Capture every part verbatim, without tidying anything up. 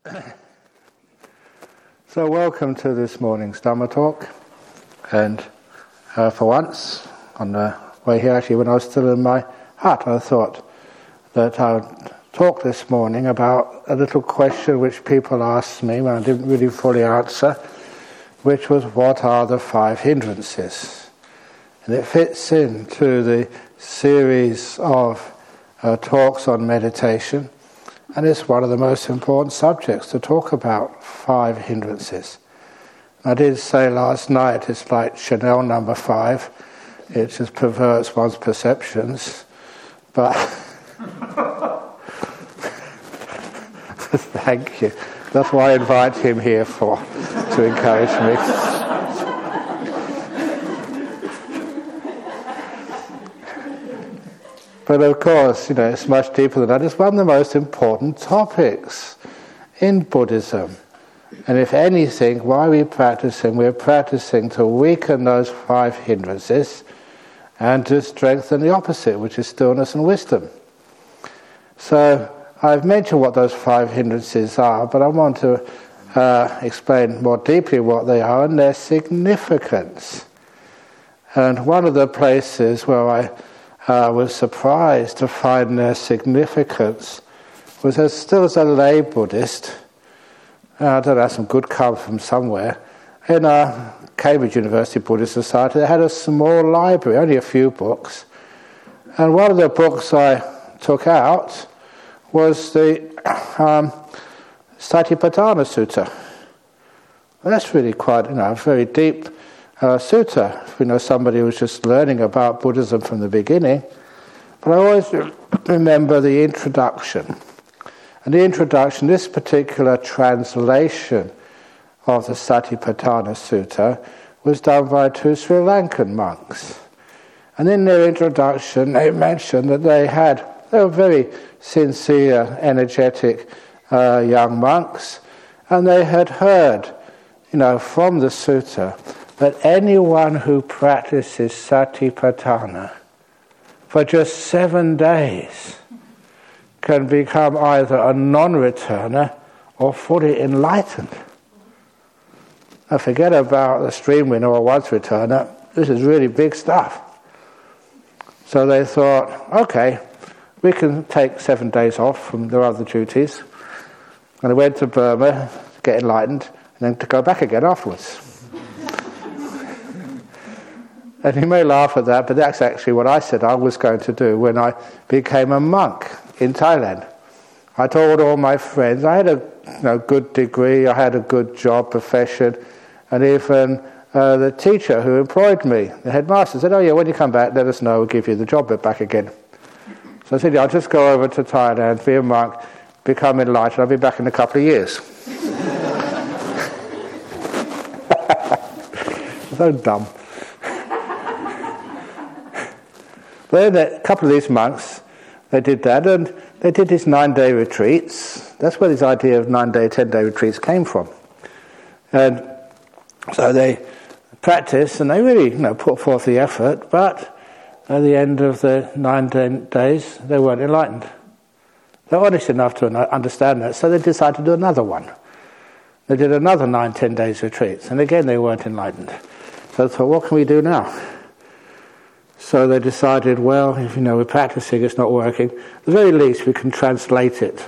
So welcome to this morning's Dhamma talk, and uh, for once on the way here, actually when I was still in my hut, I thought that I would talk this morning about a little question which people asked me when I didn't really fully answer, which was, what are the five hindrances? And it fits into the series of uh, talks on meditation. And it's one of the most important subjects to talk about, five hindrances. I did say last night it's like Chanel number five. It just perverts one's perceptions. But thank you. That's why I invite him here for, to encourage me. But of course, you know, it's much deeper than that. It's one of the most important topics in Buddhism. And if anything, why are we practicing? We're practicing to weaken those five hindrances and to strengthen the opposite, which is stillness and wisdom. So I've mentioned what those five hindrances are, but I want to uh, explain more deeply what they are and their significance. And one of the places where I I uh, was surprised to find their significance was as still as a lay Buddhist, uh, I don't know, some good cover from somewhere, in a Cambridge University Buddhist Society, they had a small library, only a few books, and one of the books I took out was the um, Satipatthana Sutta. Well, that's really quite, you know, a very deep Uh, sutta, if you know somebody who's just learning about Buddhism from the beginning. But I always remember the introduction. And the introduction, this particular translation of the Satipatthana Sutta was done by two Sri Lankan monks. And in their introduction they mentioned that they had, they were very sincere, energetic uh, young monks, and they had heard, you know, from the sutta that anyone who practices Satipatthana for just seven days can become either a non-returner or fully enlightened. Now forget about the stream winner or once returner, this is really big stuff. So they thought, okay, we can take seven days off from their other duties. And they went to Burma to get enlightened and then to go back again afterwards. And you may laugh at that, but that's actually what I said I was going to do when I became a monk in Thailand. I told all my friends, I had a you know, good degree, I had a good job, profession, and even uh, the teacher who employed me, the headmaster, said, oh yeah, when you come back, let us know, we'll give you the job back again. So I said, yeah, I'll just go over to Thailand, be a monk, become enlightened, I'll be back in a couple of years. So dumb. But then a couple of these monks, they did that, and they did these nine-day retreats. That's where this idea of nine-day, ten-day retreats came from. And so they practiced, and they really, you know, put forth the effort, but at the end of the nine days, they weren't enlightened. They were honest enough to understand that, so they decided to do another one. They did another nine, ten days retreats, and again they weren't enlightened. So they thought, what can we do now? So they decided, well, if you know we're practicing, it's not working, at the very least we can translate it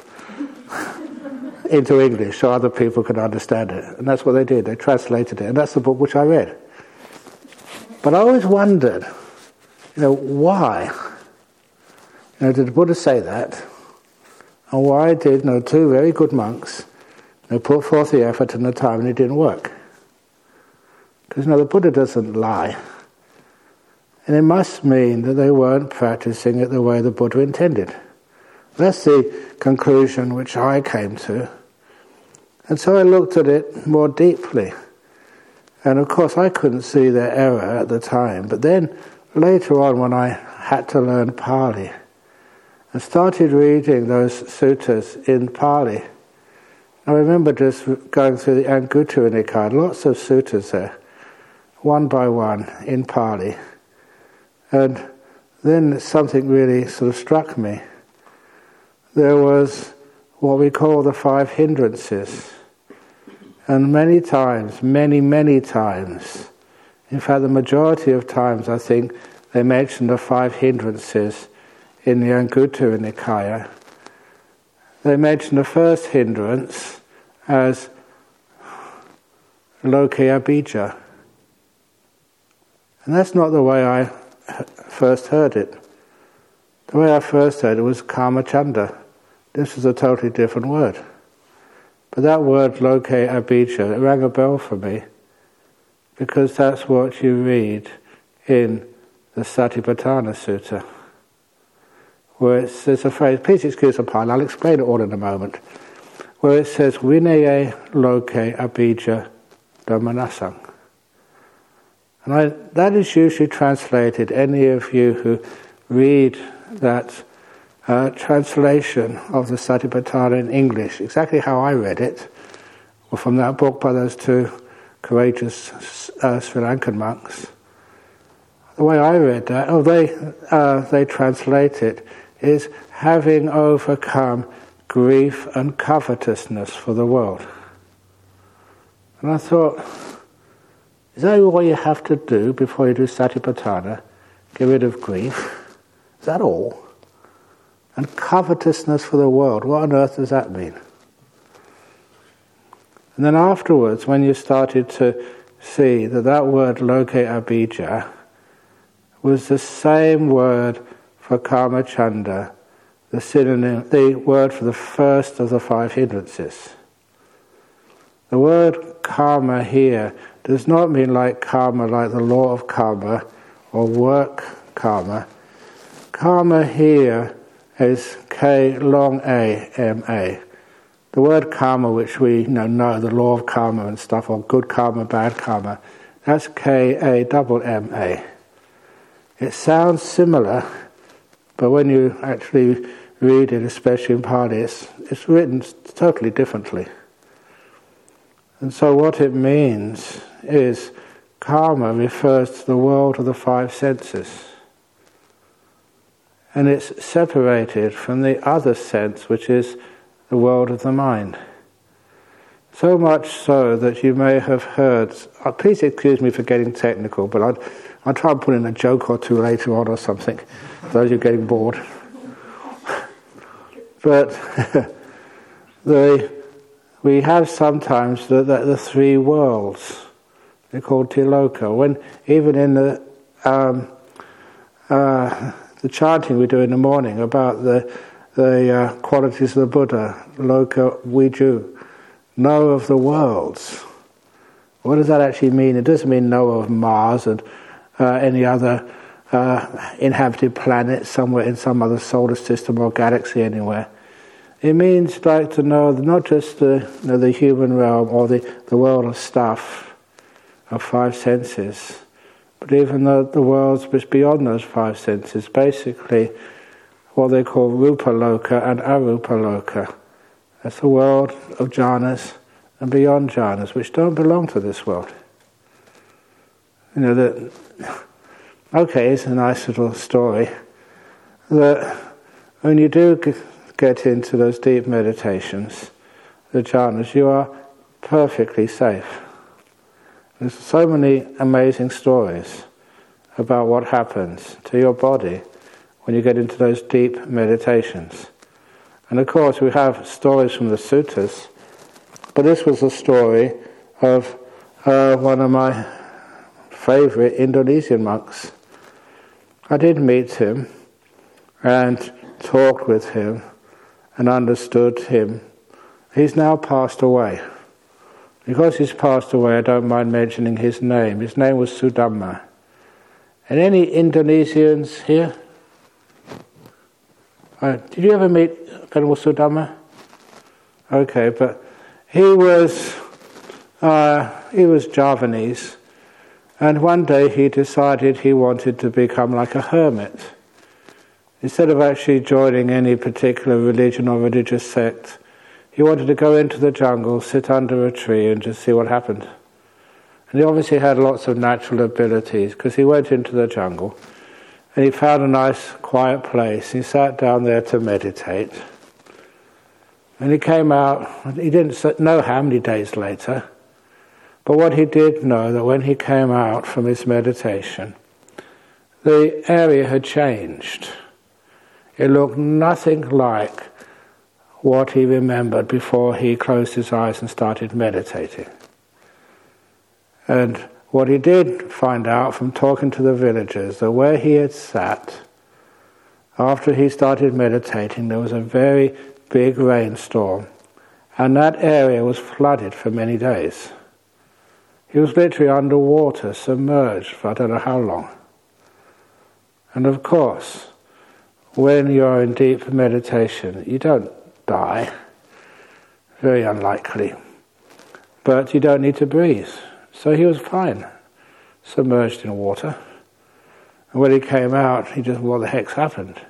into English so other people can understand it. And that's what they did, they translated it, and that's the book which I read. But I always wondered, you know, why? You know, did the Buddha say that? And why did, you know, two very good monks, you know, put forth the effort and the time and it didn't work? Because, you know, the Buddha doesn't lie. And it must mean that they weren't practicing it the way the Buddha intended. That's the conclusion which I came to. And so I looked at it more deeply. And of course I couldn't see their error at the time. But then later on when I had to learn Pali, I started reading those suttas in Pali. I remember just going through the Anguttara Nikaya, lots of suttas there, one by one in Pali. And then something really sort of struck me. There was what we call the five hindrances. And many times, many, many times, in fact the majority of times I think they mention the five hindrances in the Anguttara Nikaya. They mention the first hindrance as loke abhijja. And that's not the way I first heard it. The way I first heard it was kamachanda. This is a totally different word. But that word loke abhijja, it rang a bell for me, because that's what you read in the Satipatthana Sutta, where it says a phrase, please excuse the pun, I'll explain it all in a moment, where it says Vinaye loke abhijja dhammanasang. And I, that is usually translated, any of you who read that uh, translation of the Satipatthana in English, exactly how I read it, or from that book by those two courageous uh, Sri Lankan monks. The way I read that, oh, they uh, they translate it, is having overcome grief and covetousness for the world. And I thought, is that what you have to do before you do Satipatthana? Get rid of grief? Is that all? And covetousness for the world, what on earth does that mean? And then afterwards, when you started to see that that word loke abhijja was the same word for kamachanda, the synonym, the word for the first of the five hindrances. The word karma here does not mean like karma, like the law of karma or work karma. Karma here is K long A M A. The word karma, which we you know, know, the law of karma and stuff, or good karma, bad karma, that's K A double M A. It sounds similar, but when you actually read it, especially in Pali, it's, it's written totally differently. And so what it means is karma refers to the world of the five senses. And it's separated from the other sense, which is the world of the mind. So much so that you may have heard, oh, please excuse me for getting technical, but I'd, I'll try and put in a joke or two later on or something, for those who are getting bored. But the, we have sometimes the, the, the three worlds, they're called Tiloka. When even in the um, uh, the chanting we do in the morning about the the uh, qualities of the Buddha, Loka Viju, know of the worlds. What does that actually mean? It doesn't mean know of Mars and uh, any other uh, inhabited planet somewhere in some other solar system or galaxy anywhere. It means like to know not just the you know, the human realm or the, the world of stuff, of five senses, but even the, the worlds which beyond those five senses, basically what they call Rupa Loka and Arupa Loka. That's the world of jhanas and beyond jhanas, which don't belong to this world. You know, that, okay, it's a nice little story, that when you do get into those deep meditations, the jhanas, you are perfectly safe. There's so many amazing stories about what happens to your body when you get into those deep meditations. And of course we have stories from the suttas, but this was a story of uh, one of my favourite Indonesian monks. I did meet him and talked with him and understood him. He's now passed away. Because he's passed away, I don't mind mentioning his name. His name was Sudhamma. And any Indonesians here? Uh, did you ever meet Venerable Sudhamma? Okay, but he was uh, he was Javanese, and one day he decided he wanted to become like a hermit. Instead of actually joining any particular religion or religious sect, he wanted to go into the jungle, sit under a tree and just see what happened. And he obviously had lots of natural abilities, because he went into the jungle and he found a nice quiet place. He sat down there to meditate. And he came out, he didn't know how many days later, but what he did know, that when he came out from his meditation, the area had changed. It looked nothing like what he remembered before he closed his eyes and started meditating. And what he did find out from talking to the villagers, that where he had sat, after he started meditating, there was a very big rainstorm, and that area was flooded for many days. He was literally underwater, submerged for I don't know how long. And of course, when you're in deep meditation, you don't die, very unlikely, but you don't need to breathe. So he was fine, submerged in water. And when he came out, he just, what the heck's happened?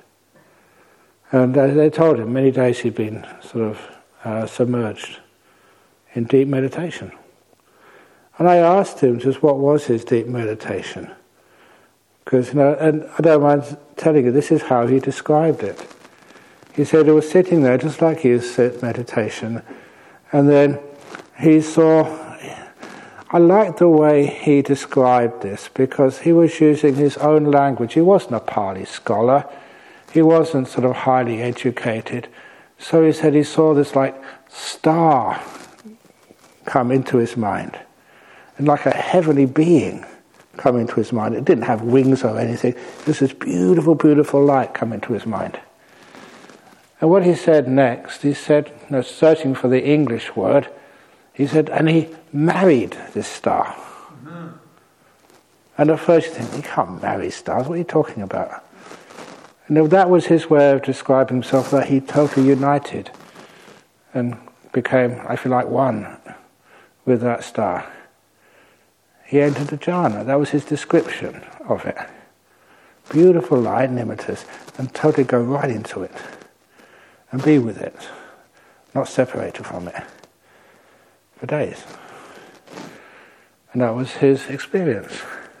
And uh, they told him many days he'd been sort of uh, submerged in deep meditation. And I asked him just what was his deep meditation. Because, you know, and I don't mind telling you, this is how he described it. He said he was sitting there just like he was at meditation, and then he saw, I liked the way he described this, because he was using his own language. He wasn't a Pali scholar. He wasn't sort of highly educated. So he said he saw this like star come into his mind, and like a heavenly being come into his mind. It didn't have wings or anything. Just this beautiful, beautiful light come into his mind. And what he said next, he said, you know, searching for the English word, he said, and he married this star. Mm-hmm. And at first you think, you can't marry stars, what are you talking about? And that was his way of describing himself, that he totally united and became, I feel like, one with that star. He entered the jhana. That was his description of it. Beautiful light, nimittas, and totally go right into it and be with it, not separated from it for days. And that was his experience.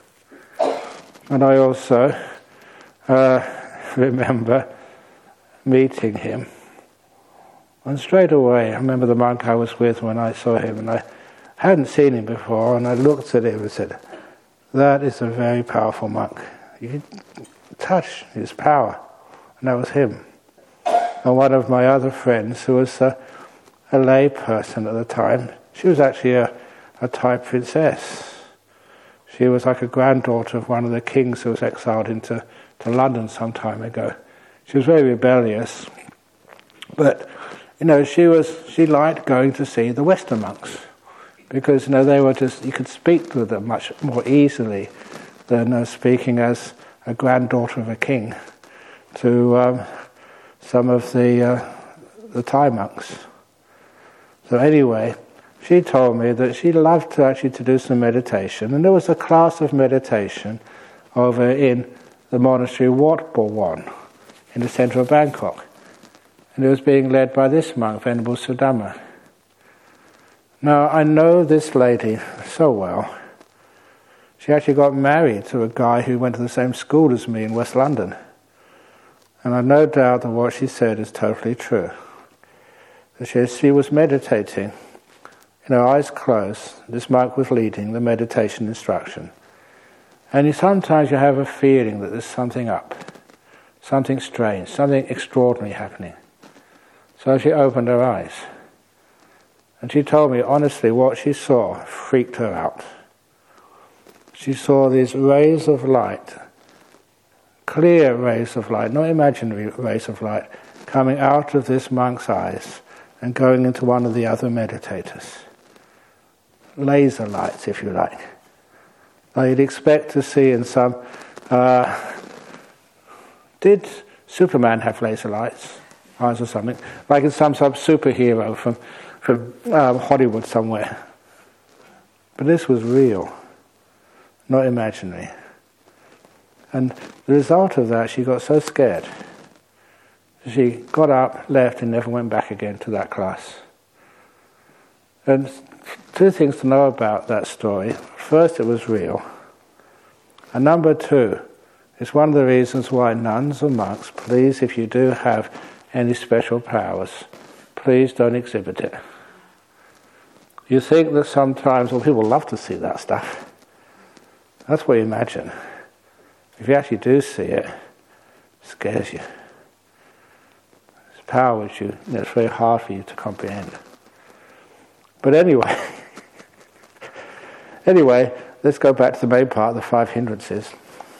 And I also uh, remember meeting him, and straight away I remember the monk I was with when I saw him, and I hadn't seen him before, and I looked at him and said, that is a very powerful monk. You could touch his power, and that was him. And one of my other friends, who was a, a lay person at the time, she was actually a, a Thai princess. She was like a granddaughter of one of the kings who was exiled into to London some time ago. She was very rebellious, but you know she was she liked going to see the Western monks, because you know they were just, you could speak with them much more easily than uh, speaking as a granddaughter of a king to um, some of the uh, the Thai monks. So anyway, she told me that she loved to actually to do some meditation, and there was a class of meditation over in the monastery Wat Bawon in the centre of Bangkok, and it was being led by this monk, Venerable Sudama. Now I know this lady so well. She actually got married to a guy who went to the same school as me in West London, and I've no doubt that what she said is totally true. That she, she was meditating, in her eyes closed. This monk was leading the meditation instruction. And you, sometimes you have a feeling that there's something up, something strange, something extraordinary happening. So she opened her eyes. And she told me, honestly, what she saw freaked her out. She saw these rays of light, clear rays of light, not imaginary rays of light, coming out of this monk's eyes and going into one of the other meditators. Laser lights, if you like. Now you'd expect to see in some... Uh, did Superman have laser lights? Eyes or something? Like in some sort of superhero from, from um, Hollywood somewhere. But this was real, not imaginary. And the result of that, she got so scared. She got up, left, and never went back again to that class. And two things to know about that story. First, it was real. And number two, it's one of the reasons why nuns or monks, please, if you do have any special powers, please don't exhibit it. You think that sometimes, well, people love to see that stuff. That's what you imagine. If you actually do see it, it scares you. It's power which you, you know, it's very hard for you to comprehend. But anyway, anyway, let's go back to the main part, the five hindrances.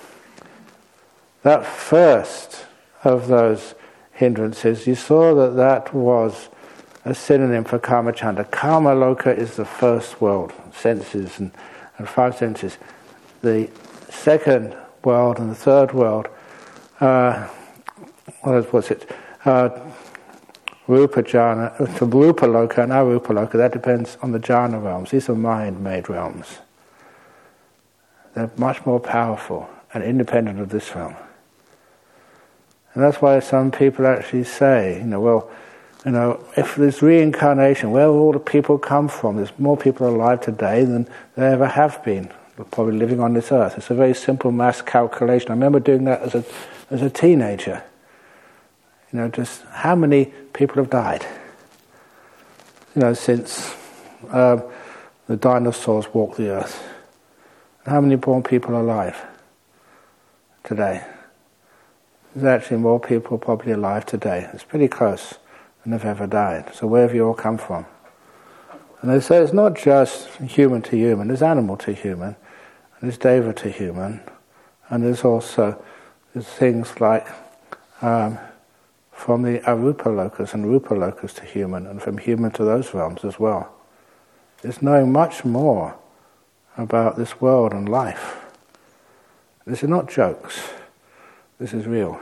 That first of those hindrances, you saw that that was a synonym for Kamachanda. Kamaloka is the first world, senses and, and five senses. The second world and the third world, uh, what was it? Uh, Rupa jhana, to Rupa Loka and Arupa Loka, that depends on the jhana realms. These are mind-made realms. They're much more powerful and independent of this realm. And that's why some people actually say, you know, well, you know, if there's reincarnation, where will all the people come from? There's more people alive today than there ever have been, probably living on this earth. It's a very simple mass calculation. I remember doing that as a as a teenager. You know, just how many people have died? You know, since um, the dinosaurs walked the earth. How many more people are alive today? There's actually more people probably alive today. It's pretty close than have ever died. So where have you all come from? And they say it's not just human to human, there's animal to human, and there's deva to human, and there's also there's things like um, from the arupa lokas and rupa lokas to human, and from human to those realms as well. It's knowing much more about this world and life. This is not jokes. This is real.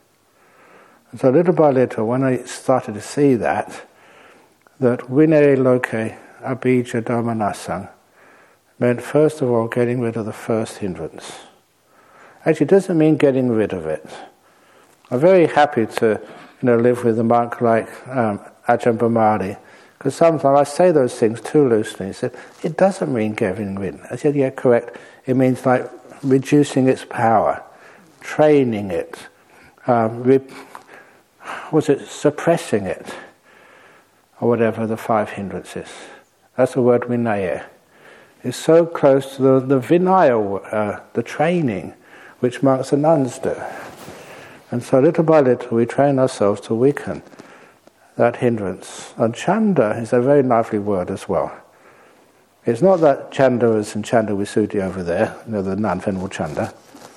And so little by little, when I started to see that, that vinaya loke abhijja dhammanasang meant first of all getting rid of the first hindrance. Actually, it doesn't mean getting rid of it. I'm very happy to, you know, live with a monk like um, Ajahn Brahmali, because sometimes I say those things too loosely. He said, it doesn't mean getting rid. I said, yeah, correct. It means like reducing its power, training it, um, re- was it suppressing it, or whatever the five hindrances. That's the word vinaya. It's so close to the, the vinaya, uh, the training, which monks and nuns do. And so little by little we train ourselves to weaken that hindrance. And chanda is a very lively word as well. It's not that chanda is in Chanda Visuddhi over there, you know, the nun Venerable Chanda.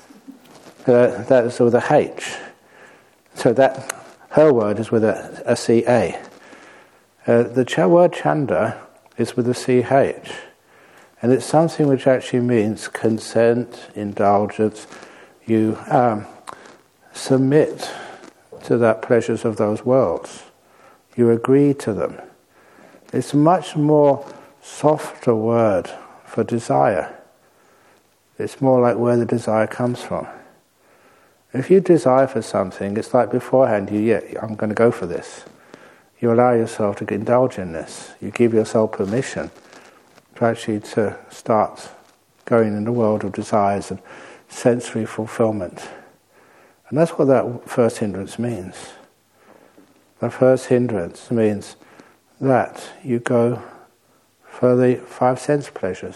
Uh, that is with a H. So that her word is with a, a C A. Uh, the ch- word chanda is with a C H. And it's something which actually means consent, indulgence. You um, submit to the pleasures of those worlds. You agree to them. It's a much more softer word for desire. It's more like where the desire comes from. If you desire for something, it's like beforehand, you, yeah, I'm going to go for this. You allow yourself to indulge in this. You give yourself permission to actually to start going in the world of desires and sensory fulfillment. And that's what that first hindrance means. The first hindrance means that you go for the five sense pleasures.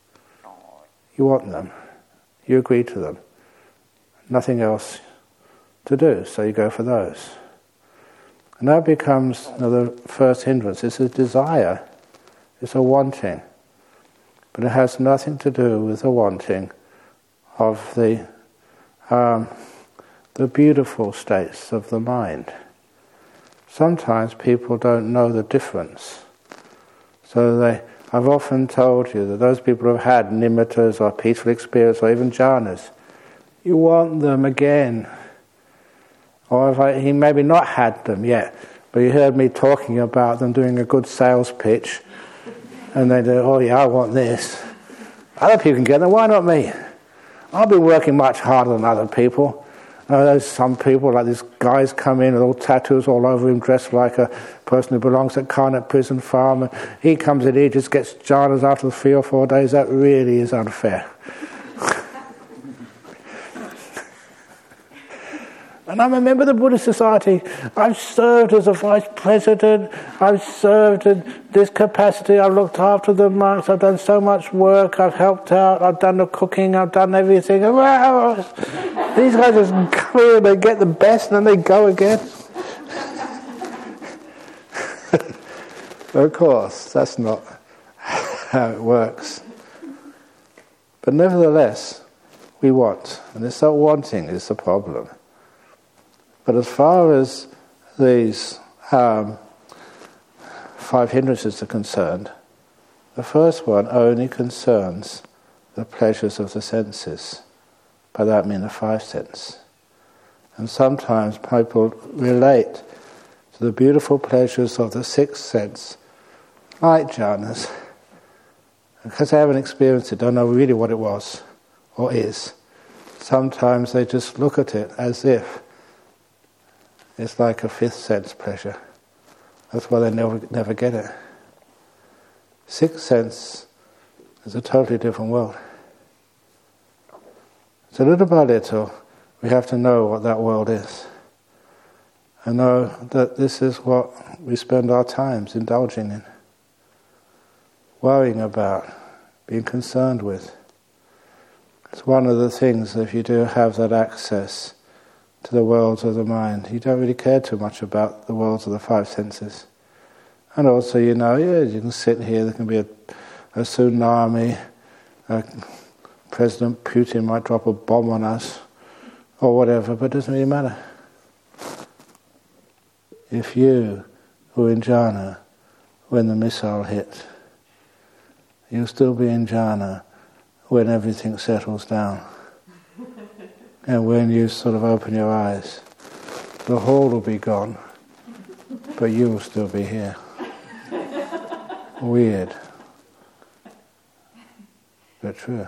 You want them. You agree to them. Nothing else to do, so you go for those. And that becomes you know, the first hindrance. It's a desire, it's a wanting. But it has nothing to do with the wanting of the um, the beautiful states of the mind. Sometimes people don't know the difference. So they, I've often told you that those people who have had nimittas or peaceful experience or even jhanas, you want them again. Or if I, he maybe not had them yet, but you heard me talking about them doing a good sales pitch, and they do, oh yeah, I want this. Other people can get them, why not me? I've been working much harder than other people. Uh, there's some people, like these guys come in with all tattoos all over him, dressed like a person who belongs at Carnet Prison Farm, and he comes in, he just gets jhanas after three or four days. That really is unfair. And I'm a member of the Buddhist Society. I've served as a vice president. I've served in this capacity. I've looked after the monks. I've done so much work. I've helped out. I've done the cooking. I've done everything. Wow. These guys just come here and they get the best and then they go again. Of course, that's not how it works. But nevertheless, we want. And it's not wanting is the problem. But as far as these um, five hindrances are concerned, the first one only concerns the pleasures of the senses. By that I mean the five senses. And sometimes people relate to the beautiful pleasures of the sixth sense, like jhanas, because they haven't experienced it, don't know really what it was or is. Sometimes they just look at it as if it's like a fifth sense pleasure. That's why they never never get it. Sixth sense is a totally different world. So little by little, we have to know what that world is. And know that this is what we spend our times indulging in, worrying about, being concerned with. It's one of the things, if you do have that access to the worlds of the mind, you don't really care too much about the worlds of the five senses. And also, you know, yeah, you can sit here, there can be a, a tsunami, a President Putin might drop a bomb on us, or whatever, but it doesn't really matter. If you were in jhana when the missile hit, you'll still be in jhana when everything settles down. And when you sort of open your eyes, the hall will be gone, but you will still be here. Weird, but true.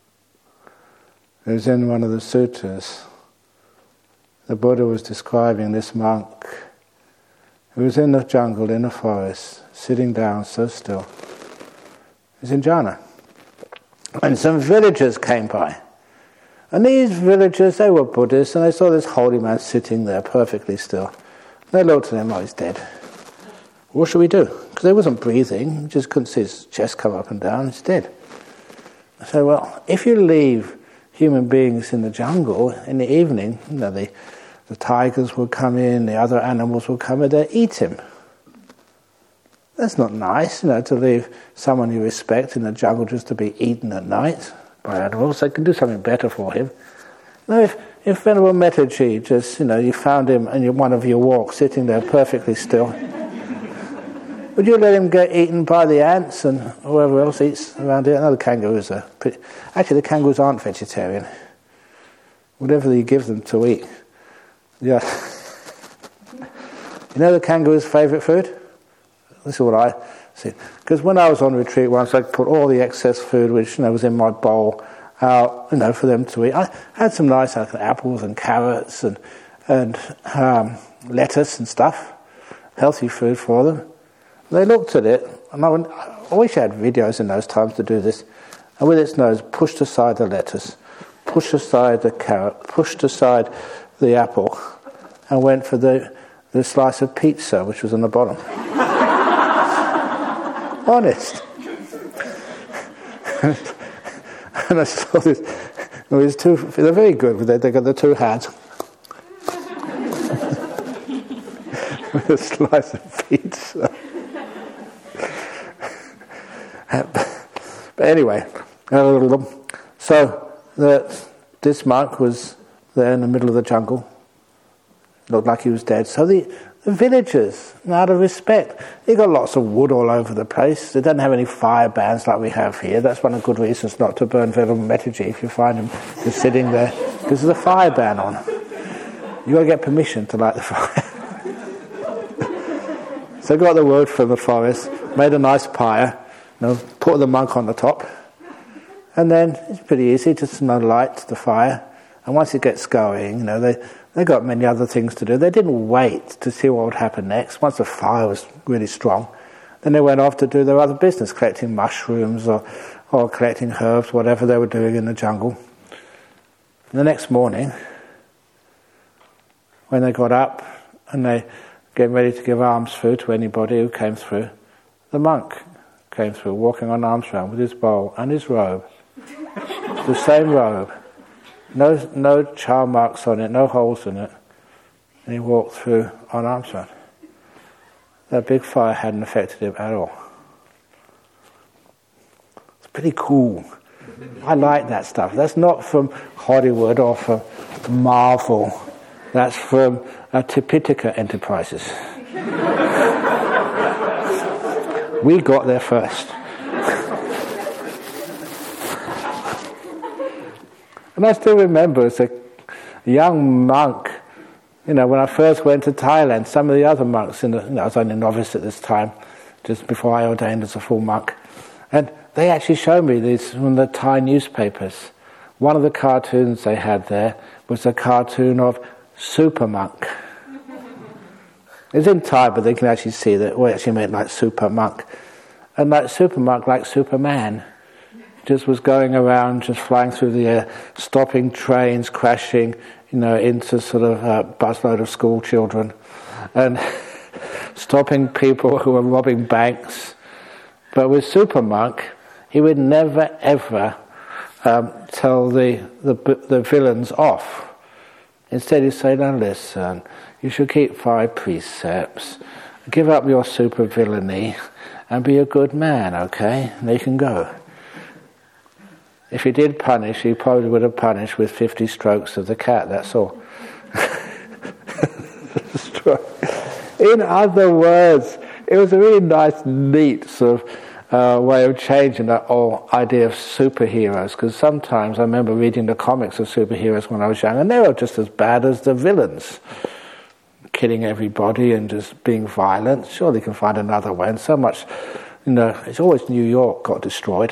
It was in one of the sutras, the Buddha was describing this monk who was in the jungle, in the forest, sitting down so still. He was in jhana. And some villagers came by. And these villagers, they were Buddhists, and they saw this holy man sitting there perfectly still. They looked at him, oh, he's dead. What should we do? Because he wasn't breathing, he just couldn't see his chest come up and down, he's dead. I said, well, if you leave human beings in the jungle in the evening, you know, the, the tigers will come in, the other animals will come in, they'll eat him. That's not nice, you know, to leave someone you respect in the jungle just to be eaten at night by animals. They can do something better for him. You know, if, if Venerable Metaji just, you know, you found him in one of your walks sitting there perfectly still, would you let him get eaten by the ants and whoever else eats around here? No, the kangaroos are pretty... Actually, the kangaroos aren't vegetarian. Whatever you give them to eat. Yeah. You know the kangaroo's favourite food? This is what I see. Because when I was on retreat once, I put all the excess food, which you know was in my bowl, out, you know, for them to eat. I had some nice like, apples and carrots and and um, lettuce and stuff, healthy food for them. They looked at it, and I, went, I wish I had videos in those times to do this. And with its nose, pushed aside the lettuce, pushed aside the carrot, pushed aside the apple, and went for the the slice of pizza, which was on the bottom. Honest. And I saw this. It was two. They're very good. They they got the two hands with a slice of pizza. But anyway, so the, this monk was there in the middle of the jungle. Looked like he was dead. So the, the villagers, out of respect, they got lots of wood all over the place. They don't have any fire bans like we have here. That's one of the good reasons not to burn Venerable Metaji if you find him just sitting there, because there's a fire ban on. You got to get permission to light the fire. So got the wood from the forest, made a nice pyre, you know, put the monk on the top, and then it's pretty easy, just you know, light the fire. And once it gets going, you know, they they got many other things to do. They didn't wait to see what would happen next. Once the fire was really strong, then they went off to do their other business, collecting mushrooms or or collecting herbs, whatever they were doing in the jungle. And the next morning, when they got up and they getting ready to give alms food to anybody who came through, the monk came through, walking on alms round with his bowl and his robe. The same robe. No, no charm marks on it, no holes in it. And he walked through on alms round. That big fire hadn't affected him at all. It's pretty cool. I like that stuff. That's not from Hollywood or from Marvel. That's from uh, Tipitaka Enterprises. We got there first. And I still remember as a young monk, you know, when I first went to Thailand, some of the other monks, in the, you know, I was only a novice at this time, just before I ordained as a full monk, and they actually showed me these from the Thai newspapers. One of the cartoons they had there was a cartoon of Super Monk. It's in Thai, but they can actually see that we actually made like Super Monk. And like Super Monk, like Superman, just was going around, just flying through the air, stopping trains, crashing, you know, into sort of a busload of school children, and stopping people who were robbing banks. But with Super Monk, he would never ever um, tell the, the the villains off. Instead, he'd say, "Now listen, you should keep five precepts, give up your super villainy, and be a good man, okay? And they can go." If he did punish, he probably would have punished with fifty strokes of the cat, that's all. In other words, it was a really nice, neat sort of uh, way of changing that whole idea of superheroes, because sometimes I remember reading the comics of superheroes when I was young, and they were just as bad as the villains, killing everybody and just being violent. Sure, they can find another way, and so much, you know, it's always New York got destroyed.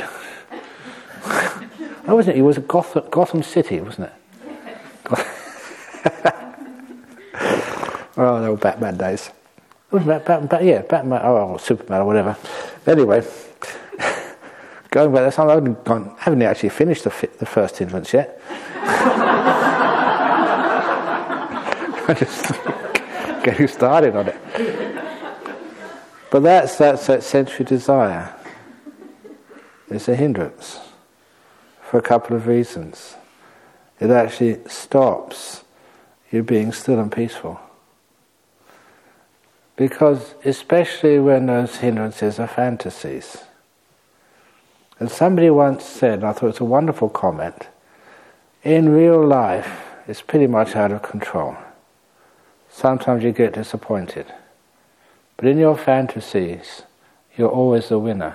Oh, wasn't it? It was Gotham, Gotham City, wasn't it? Oh, they were Batman days. It was Batman, Bat, yeah, Batman, oh, or Superman or whatever. Anyway, going back, that's, I haven't, gone, haven't actually finished the, the first infants yet. I just getting started on it. But that's, that's that sensory desire. It's a hindrance. For a couple of reasons. It actually stops you being still and peaceful. Because especially when those hindrances are fantasies. And somebody once said, and I thought it was a wonderful comment, in real life it's pretty much out of control. Sometimes you get disappointed. But in your fantasies, you're always the winner.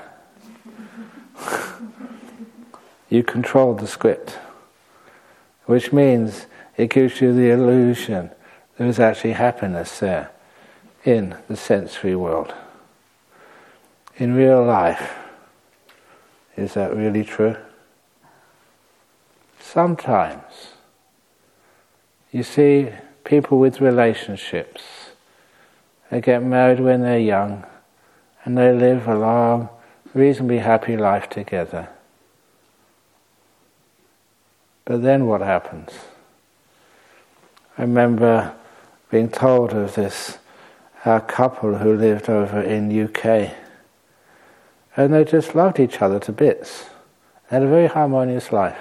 You control the script, which means it gives you the illusion there is actually happiness there in the sensory world. In real life, is that really true? Sometimes you see people with relationships, they get married when they're young and they live a long, reasonably happy life together. But then what happens? I remember being told of this uh, couple who lived over in U K, and they just loved each other to bits. They had a very harmonious life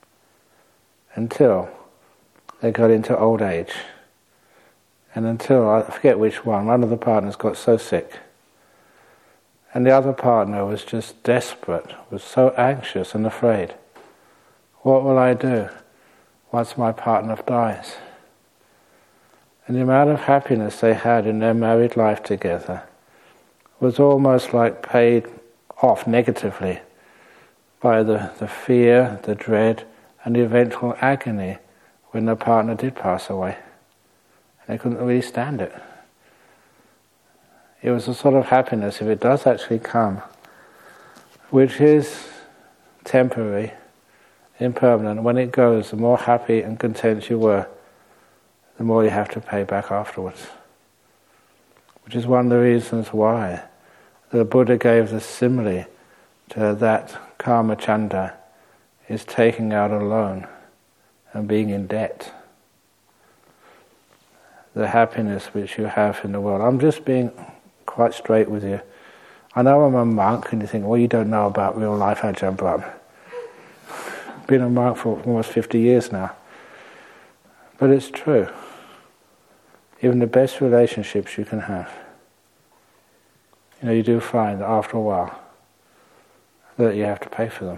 until they got into old age, and until, I forget which one, one of the partners got so sick, and the other partner was just desperate, was so anxious and afraid. What will I do once my partner dies? And the amount of happiness they had in their married life together was almost like paid off negatively by the, the fear, the dread, and the eventual agony when the partner did pass away. And they couldn't really stand it. It was a sort of happiness, if it does actually come, which is temporary, impermanent. When it goes, the more happy and content you were, the more you have to pay back afterwards. Which is one of the reasons why the Buddha gave the simile to that Kamachanda is taking out a loan and being in debt. the happiness which you have in the world. I'm just being quite straight with you. I know I'm a monk, and you think, well, you don't know about real life, Ajahn Brahm. Been a monk for almost fifty years now. But it's true. Even the best relationships you can have, you know, you do find that after a while that you have to pay for them.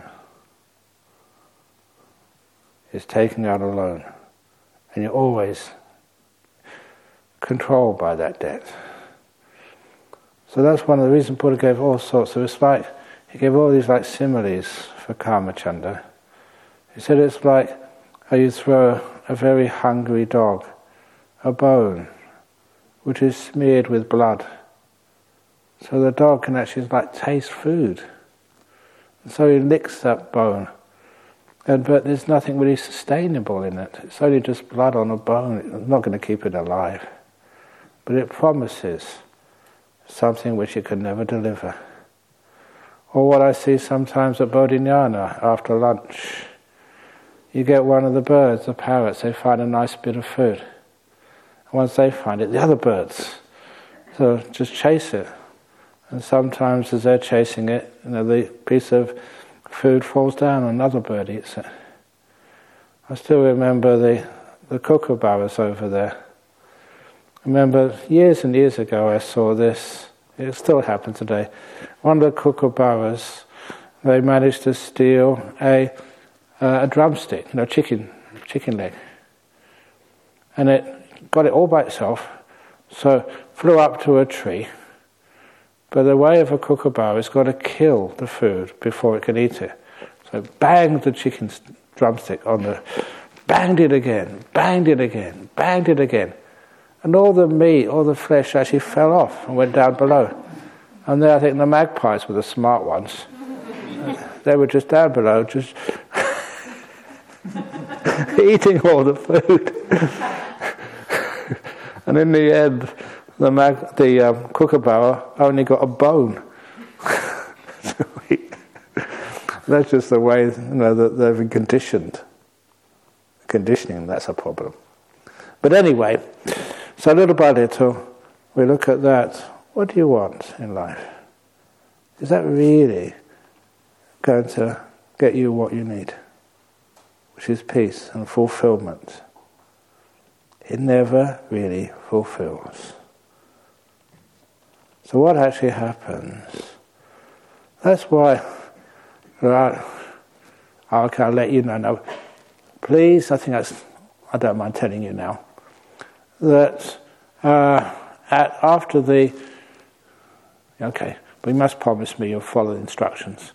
It's taking out a loan, and you're always controlled by that debt. So that's one of the reasons Buddha gave all sorts of, it's like, he gave all these like similes for Kamacanda. He said it's like how you throw a very hungry dog a bone which is smeared with blood. So the dog can actually like taste food. And so he licks that bone. And but there's nothing really sustainable in it. It's only just blood on a bone. It's not going to keep it alive. But it promises something which it can never deliver. Or what I see sometimes at Bodhinyana after lunch. You get one of the birds, the parrots, they find a nice bit of food. And once they find it, the other birds, so just chase it. And sometimes as they're chasing it, you know, the piece of food falls down and another bird eats it. I still remember the, the kookaburras over there. I remember years and years ago I saw this, it still happens today. One of the kookaburras, they managed to steal a uh, a drumstick, you know, chicken, chicken leg. And it got it all by itself, so flew up to a tree. But the way of a kookaburra is got to kill the food before it can eat it. So banged the chicken drumstick on the, banged it again, banged it again, banged it again. And all the meat, all the flesh actually fell off and went down below. And then I think the magpies were the smart ones. They were just down below, just eating all the food. And in the end, the mag, the um, kookaburra only got a bone. That's just the way, you know, that they've been conditioned. Conditioning, that's a problem. But anyway, so little by little, we look at that. What do you want in life? Is that really going to get you what you need? Which is peace and fulfillment. It never really fulfills. So what actually happens? That's why, right, okay, I'll let you know. No, please, I think that's, I don't mind telling you now, that uh, at, after the, okay, but you must promise me you'll follow the instructions.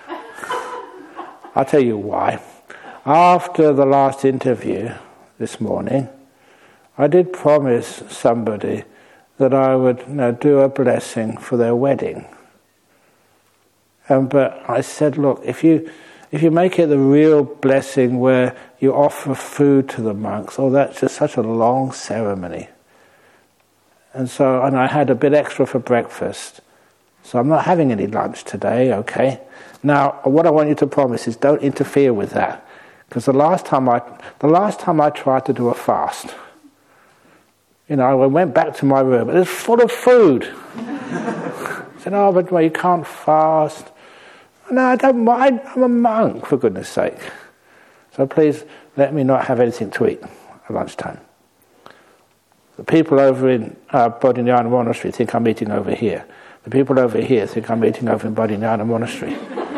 I'll tell you why. After the last interview this morning, I did promise somebody that I would, you know, do a blessing for their wedding. Um, but I said, look, if you if you make it the real blessing where you offer food to the monks, oh, that's just such a long ceremony. And so, and I had a bit extra for breakfast, so I'm not having any lunch today, okay? Now, what I want you to promise is don't interfere with that, because the last time I the last time I tried to do a fast, you know, I went back to my room, and it was full of food. I said, oh, but well, you can't fast. No, I don't mind. I'm a monk, for goodness sake. So please let me not have anything to eat at lunchtime. The people over in uh, Bodhinyana Monastery think I'm eating over here. The people over here think I'm eating over in Bodhinyana Monastery.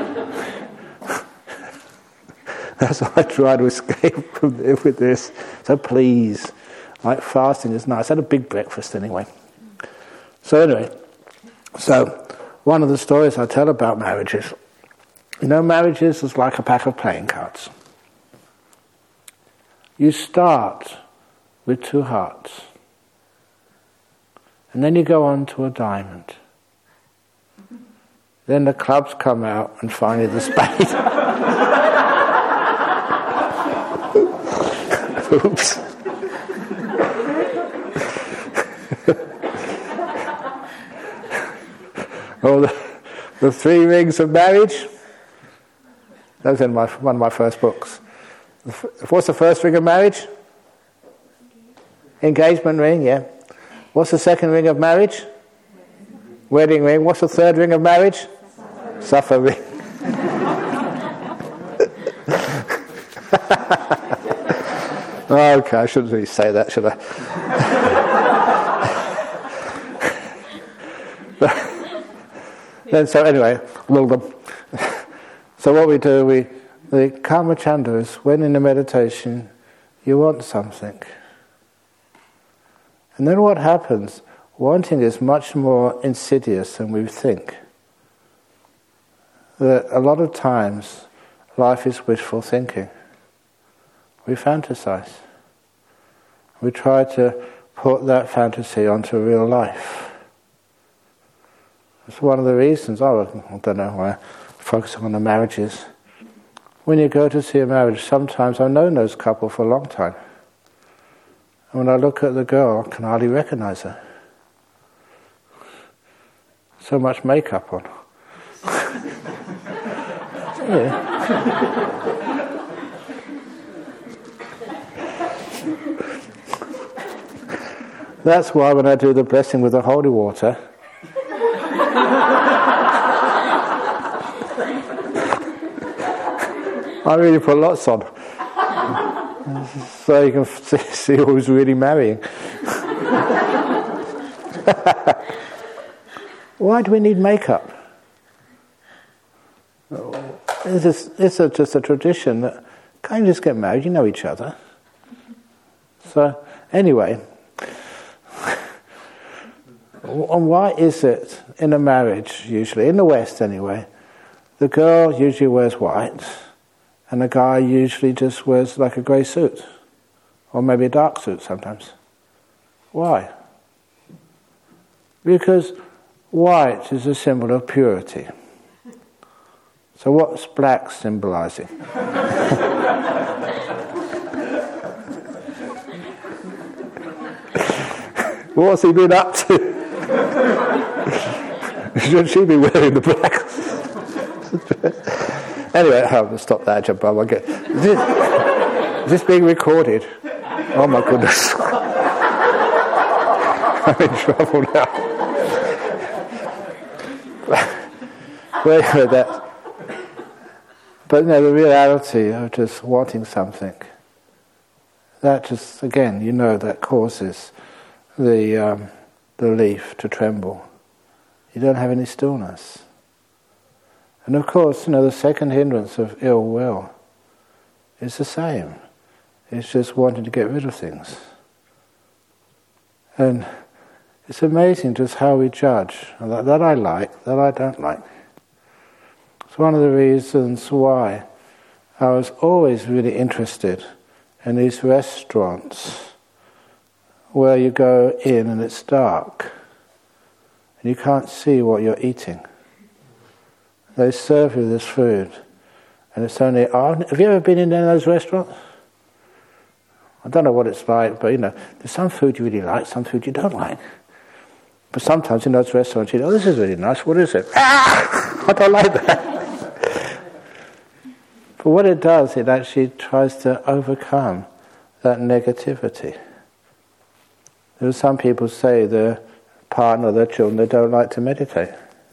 That's why I try to escape from there with this. So please, like fasting is nice. I had a big breakfast anyway. So anyway, so one of the stories I tell about marriages, you know, marriages is like a pack of playing cards. You start with two hearts, and then you go on to a diamond. Then the clubs come out, and finally the spade. Oops. Oh, the, the three rings of marriage. That was in my, one of my first books. What's the first ring of marriage? Engagement ring, yeah. What's the second ring of marriage? Wedding ring. What's the third ring of marriage? Suffer ring. Okay, I shouldn't really say that, should I? Then, so anyway, so what we do, we the Karma Chanda is when in the meditation you want something. And then what happens? Wanting is much more insidious than we think. That a lot of times life is wishful thinking. We fantasize. We try to put that fantasy onto real life. It's one of the reasons, oh, I don't know why I focus on the marriages. When you go to see a marriage, sometimes I've known those couple for a long time. And when I look at the girl, I can hardly recognize her. So much makeup on. Yeah. That's why when I do the blessing with the holy water, I really put lots on, so you can see, see who's really marrying. Why do we need makeup? It's, just, it's a, just a tradition that can't you just get married, you know each other. So anyway, and why is it in a marriage, usually, in the West anyway, the girl usually wears white and the guy usually just wears like a grey suit, or maybe a dark suit sometimes. Why? Because white is a symbol of purity. So what's black symbolizing? What's he been up to? Should she be wearing the black? Anyway, I'll stop that, jump up. Is this, is this being recorded? Oh my goodness. I'm in trouble now. Well, that. But you know, the reality of just wanting something, that just, again, you know, that causes the um, the leaf to tremble. You don't have any stillness. And of course, you know, the second hindrance of ill will is the same. It's just wanting to get rid of things. And it's amazing just how we judge. That, that I like, that I don't like. It's one of the reasons why I was always really interested in these restaurants where you go in and it's dark and you can't see what you're eating. They serve you this food and it's only... Oh, have you ever been in any of those restaurants? I don't know what it's like, but you know, there's some food you really like, some food you don't like. But sometimes in those restaurants you go, oh, this is really nice, what is it? Ah! I don't like that. But what it does, it actually tries to overcome that negativity. There are some people say their partner, their children, they don't like to meditate.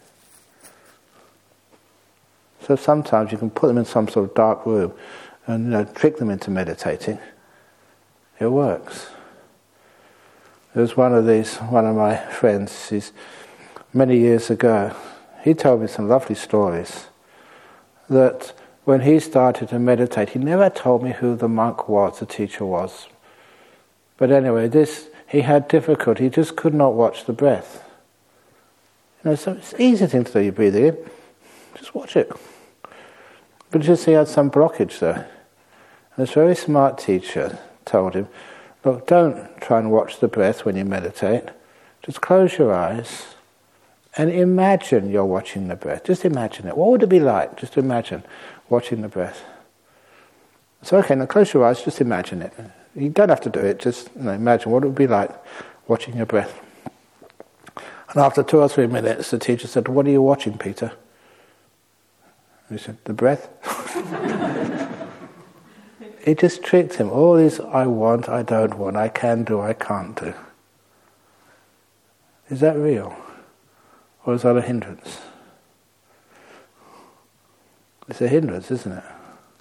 So sometimes you can put them in some sort of dark room and, you know, trick them into meditating. It works. There was one of these, one of my friends, he's, many years ago, he told me some lovely stories that when he started to meditate, he never told me who the monk was, the teacher was. But anyway, this he had difficulty, he just could not watch the breath. You know, so it's an easy thing to do, you breathe in, just watch it. But just he had some blockage there. And this very smart teacher told him, look, don't try and watch the breath when you meditate, just close your eyes and imagine you're watching the breath. Just imagine it. What would it be like? Just imagine watching the breath. So okay, now close your eyes, just imagine it. You don't have to do it, just you know, imagine what it would be like watching your breath. And after two or three minutes, the teacher said, what are you watching, Peter? And he said, the breath. It just tricked him. All this I want, I don't want, I can do, I can't do. Is that real? Or is that a hindrance? It's a hindrance, isn't it?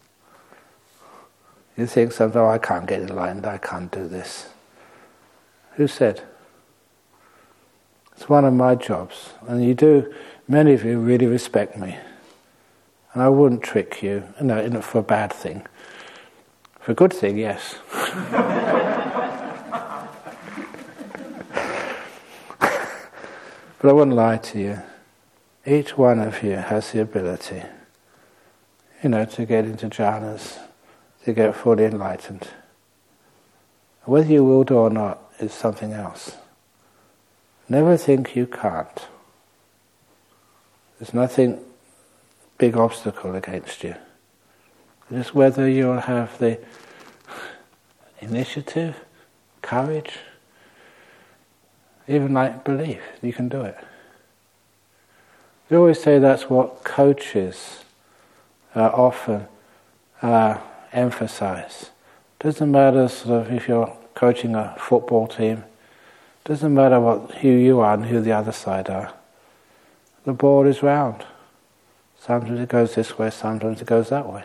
You think sometimes, oh, I can't get enlightened, I can't do this. Who said? It's one of my jobs. And you do, many of you really respect me. And I wouldn't trick you, no, for a bad thing. For a good thing, yes. But I wouldn't lie to you. Each one of you has the ability, you know, to get into jhanas, to get fully enlightened. Whether you will do or not is something else. Never think you can't. There's nothing big obstacle against you. Just whether you'll have the initiative, courage, even like belief, you can do it. We always say that's what coaches uh, often uh, emphasize. Doesn't matter sort of if you're coaching a football team, doesn't matter what who you are and who the other side are. The ball is round. Sometimes it goes this way, sometimes it goes that way.